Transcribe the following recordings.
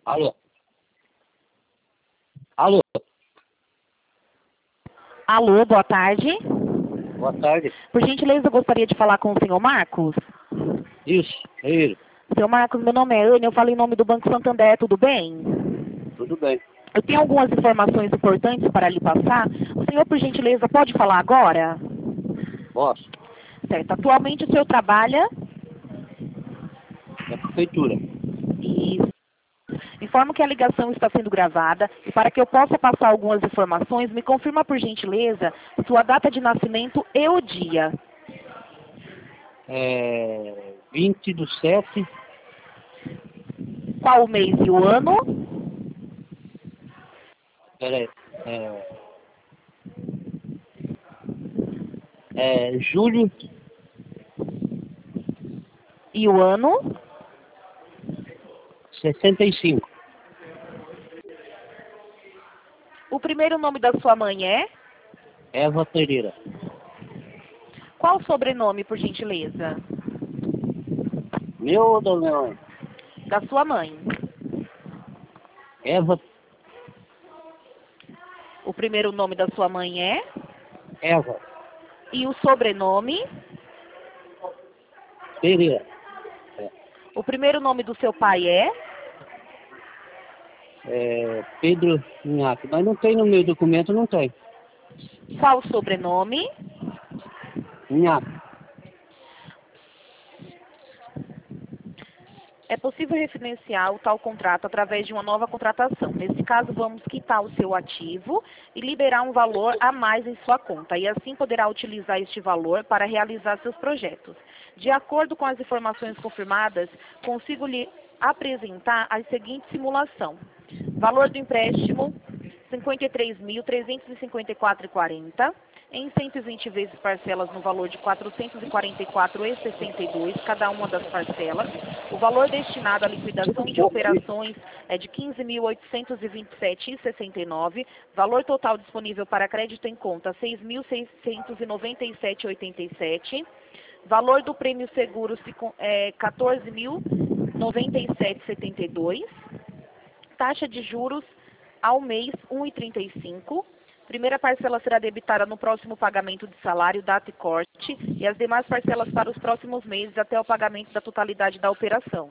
Alô? Alô? Alô, boa tarde. Boa tarde. Por gentileza, eu gostaria de falar com o senhor Marcos. Isso, é ele. Senhor Marcos, meu nome é Ana, eu falo em nome do Banco Santander, tudo bem? Tudo bem. Eu tenho algumas informações importantes para lhe passar. O senhor, por gentileza, pode falar agora? Posso? Certo. Atualmente o senhor trabalha É a prefeitura. e informo que a ligação está sendo gravada e para que eu possa passar algumas informações, me confirma, por gentileza, sua data de nascimento e o dia. 20/7. Qual o mês e o ano? Peraí. Julho E o ano? 65. O primeiro nome da sua mãe é? Eva Pereira. Qual o sobrenome, por gentileza? Meu ou da minha mãe? Da sua mãe. Eva. O primeiro nome da sua mãe é? Eva E o sobrenome? Pereira. O primeiro nome do seu pai é? Pedro Minhaque. Mas não tem no meu documento, não tem. Qual o sobrenome? Minhaque. É possível refinanciar o tal contrato através de uma nova contratação. Nesse caso, vamos quitar o seu ativo e liberar um valor a mais em sua conta. E assim poderá utilizar este valor para realizar seus projetos. De acordo com as informações confirmadas, consigo lhe apresentar a seguinte simulação. Valor do empréstimo, R$ 53.354,40. Em 120 vezes parcelas no valor de R$ 444,62, cada uma das parcelas. O valor destinado à liquidação de operações é de R$ 15.827,69. Valor total disponível para crédito em conta, R$ 6.697,87. Valor do prêmio seguro é R$ 14.097,72. Taxa de juros ao mês, 1,35. Primeira parcela será debitada no próximo pagamento de salário, data e corte, e as demais parcelas para os próximos meses até o pagamento da totalidade da operação.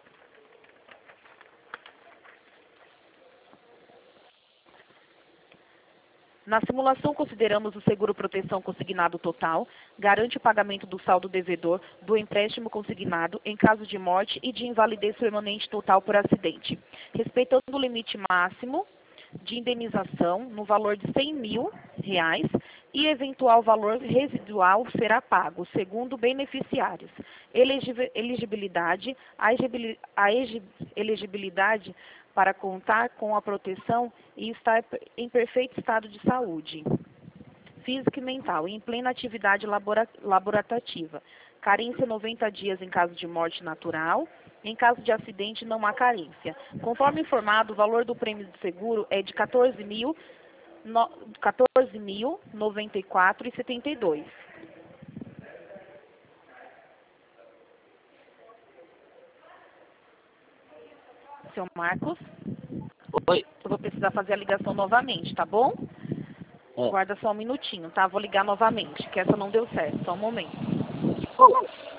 Na simulação, consideramos o seguro proteção consignado total, garante o pagamento do saldo devedor do empréstimo consignado em caso de morte e de invalidez permanente total por acidente, respeitando o limite máximo de indenização no valor de R$ 100.000 e eventual valor residual será pago, segundo beneficiários. Elegibilidade, a elegibilidade para contar com a proteção e estar em perfeito estado de saúde física e mental, e em plena atividade laborativa. Carência 90 dias em caso de morte natural. Em caso de acidente, não há carência. Conforme informado, o valor do prêmio de seguro é de R$ 14.094,72. Seu Marcos, Oi. eu vou precisar fazer a ligação novamente, tá bom? É. Guarda só um minutinho, tá? Vou ligar novamente, que essa não deu certo. Só um momento.